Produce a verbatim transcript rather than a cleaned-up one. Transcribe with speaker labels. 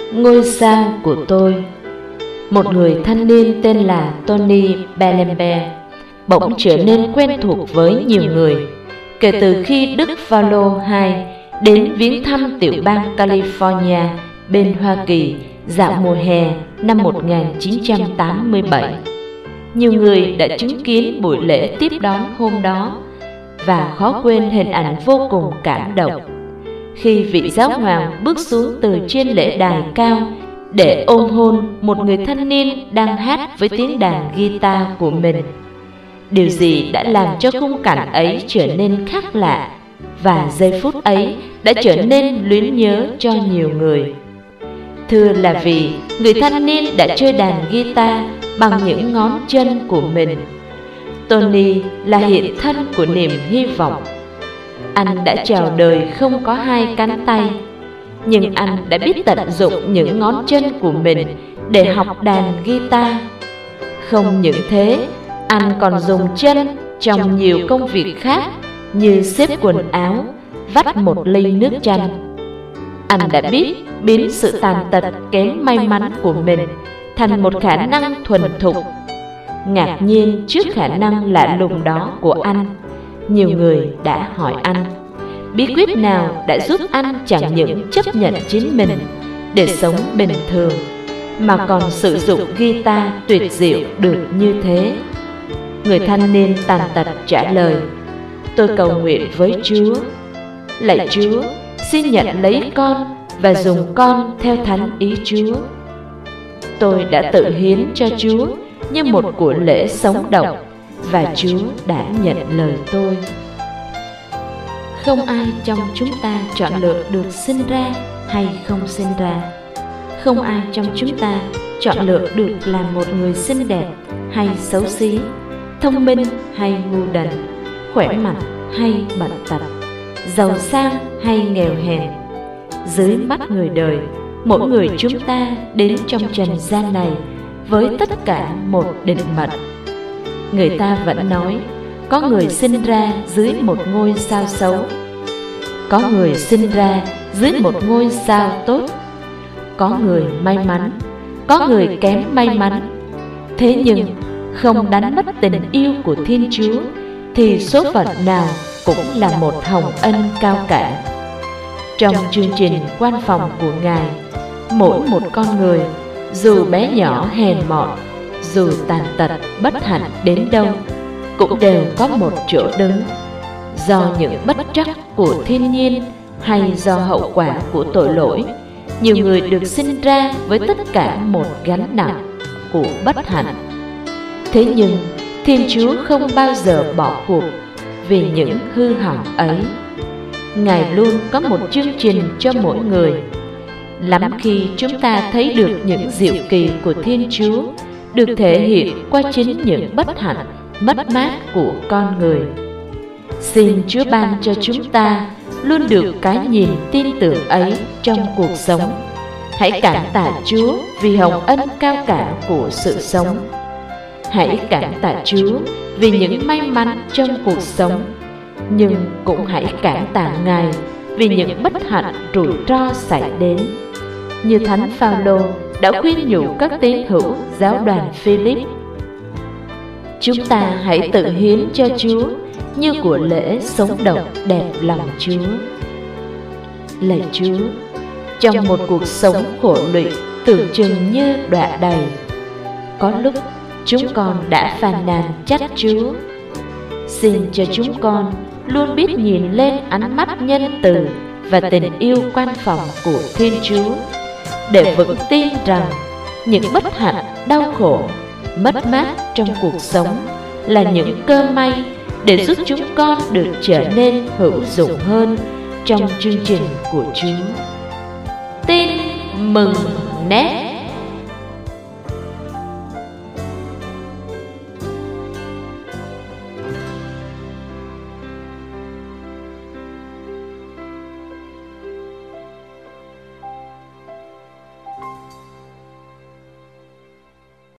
Speaker 1: Ngôi sao của tôi. Một người thanh niên tên là Tony Bellembe bỗng trở nên quen thuộc với nhiều người kể từ khi Đức Phaolô đệ nhị đến viếng thăm tiểu bang California bên Hoa Kỳ dạo mùa hè năm một nghìn chín trăm tám mươi bảy. Nhiều người đã chứng kiến buổi lễ tiếp đón hôm đó và khó quên hình ảnh vô cùng cảm động khi vị giáo hoàng bước xuống từ trên lễ đài cao để ôm hôn một người thanh niên đang hát với tiếng đàn guitar của mình. Điều gì đã làm cho khung cảnh ấy trở nên khác lạ, và giây phút ấy đã trở nên luyến nhớ cho nhiều người? Thưa là vì người thanh niên đã chơi đàn guitar bằng những ngón chân của mình. Tony là hiện thân của niềm hy vọng. Anh đã chào đời không có hai cánh tay, nhưng anh đã biết tận dụng những ngón chân của mình để học đàn guitar. Không những thế, anh còn dùng chân trong nhiều công việc khác như xếp quần áo, vắt một ly nước chanh. Anh đã biết biến sự tàn tật kém may mắn của mình thành một khả năng thuần thục. Ngạc nhiên trước khả năng lạ lùng đó của anh, nhiều người đã hỏi anh bí quyết nào đã giúp anh chẳng những chấp nhận chính mình để sống bình thường, mà còn sử dụng guitar tuyệt diệu được như thế. Người thanh niên tàn tật trả lời: tôi cầu nguyện với Chúa. Lạy Chúa, xin nhận lấy con và dùng con theo thánh ý Chúa. Tôi đã tự hiến cho Chúa như một của lễ sống động, và Chúa đã nhận lời tôi. Không ai trong chúng ta chọn lựa được sinh ra hay không sinh ra. Không ai trong chúng ta chọn lựa được làm một người xinh đẹp hay xấu xí, thông minh hay ngu đần, khỏe mạnh hay bệnh tật, giàu sang hay nghèo hèn. Dưới mắt người đời, mỗi người chúng ta đến trong trần gian này với tất cả một định mệnh. Người ta vẫn nói có người sinh ra dưới một ngôi sao xấu, có người sinh ra dưới một ngôi sao tốt, có người may mắn, có người kém may mắn. Thế nhưng không đánh mất tình yêu của Thiên Chúa thì số phận nào cũng là một hồng ân cao cả. Trong chương trình quan phòng của Ngài, mỗi một con người, dù bé nhỏ hèn mọn, dù tàn tật bất hạnh đến đâu, cũng đều có một chỗ đứng. Do những bất trắc của thiên nhiên hay do hậu quả của tội lỗi, nhiều người được sinh ra với tất cả một gánh nặng của bất hạnh. Thế nhưng Thiên Chúa không bao giờ bỏ cuộc vì những hư hỏng ấy. Ngài luôn có một chương trình cho mỗi người. Lắm khi chúng ta thấy được những diệu kỳ của Thiên Chúa được thể hiện qua chính những bất hạnh, mất mát của con người. Xin Chúa ban cho chúng ta luôn được cái nhìn tin tưởng ấy trong cuộc sống. Hãy cảm tạ Chúa vì hồng ân cao cả của sự sống. Hãy cảm tạ Chúa vì những may mắn trong cuộc sống, nhưng cũng hãy cảm tạ Ngài vì những bất hạnh rủi ro xảy đến. Như Thánh Phaolô đã khuyên nhủ các tín hữu giáo đoàn Philip: chúng ta hãy tự hiến cho Chúa như của lễ sống động đẹp lòng Chúa. Lạy Chúa, trong một cuộc sống khổ lụy tưởng chừng như đọa đầy, có lúc chúng con đã phàn nàn trách Chúa. Xin cho chúng con luôn biết nhìn lên ánh mắt nhân từ và tình yêu quan phòng của Thiên Chúa, để vững tin rằng những bất hạnh, đau khổ, mất mát trong cuộc sống là những cơ may để giúp chúng con được trở nên hữu dụng hơn trong chương trình của Chúa. Tin mừng nét.